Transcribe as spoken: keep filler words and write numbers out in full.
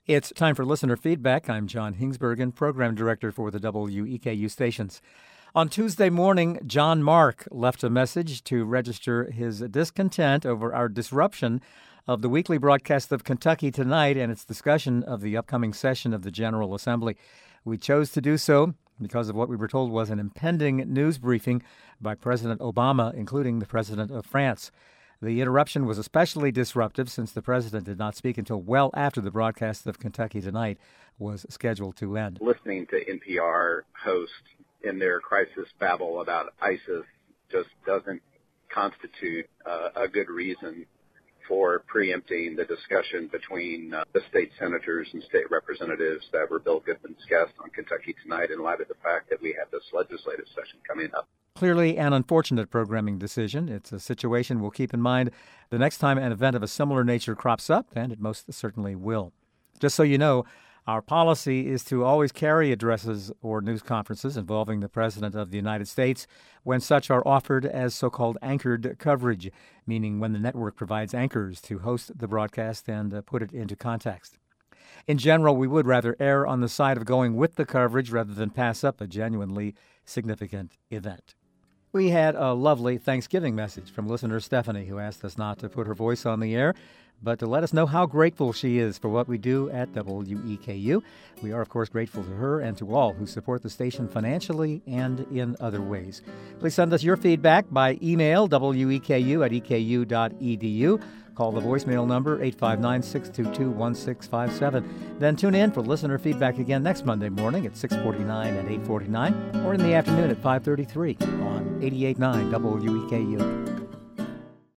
It's time for listener feedback. I'm John Hingsbergen, Program Director for the W E K U stations. On Tuesday morning, John Mark left a message to register his discontent over our disruption of the weekly broadcast of Kentucky Tonight and its discussion of the upcoming session of the General Assembly. We chose to do so because of what we were told was an impending news briefing by President Obama, including the President of France. The interruption was especially disruptive since the president did not speak until well after the broadcast of Kentucky Tonight was scheduled to end. Listening to N P R host in their crisis babble about ISIS just doesn't constitute uh, a good reason for preempting the discussion between uh, the state senators and state representatives that were Bill Goodman's guests on Kentucky Tonight in light of the fact that we have this legislative session coming up. Clearly an unfortunate programming decision. It's a situation we'll keep in mind the next time an event of a similar nature crops up, and it most certainly will. Just so you know, our policy is to always carry addresses or news conferences involving the President of the United States when such are offered as so-called anchored coverage, meaning when the network provides anchors to host the broadcast and uh, put it into context. In general, we would rather err on the side of going with the coverage rather than pass up a genuinely significant event. We had a lovely Thanksgiving message from listener Stephanie, who asked us not to put her voice on the air, but to let us know how grateful she is for what we do at W E K U. We are, of course, grateful to her and to all who support the station financially and in other ways. Please send us your feedback by email, weku at e k u dot e d u. Call the voicemail number, eight five nine, six two two, one six five seven. Then tune in for listener feedback again next Monday morning at six forty-nine and eight forty-nine, or in the afternoon at five thirty-three on eighty-eight point nine W E K U.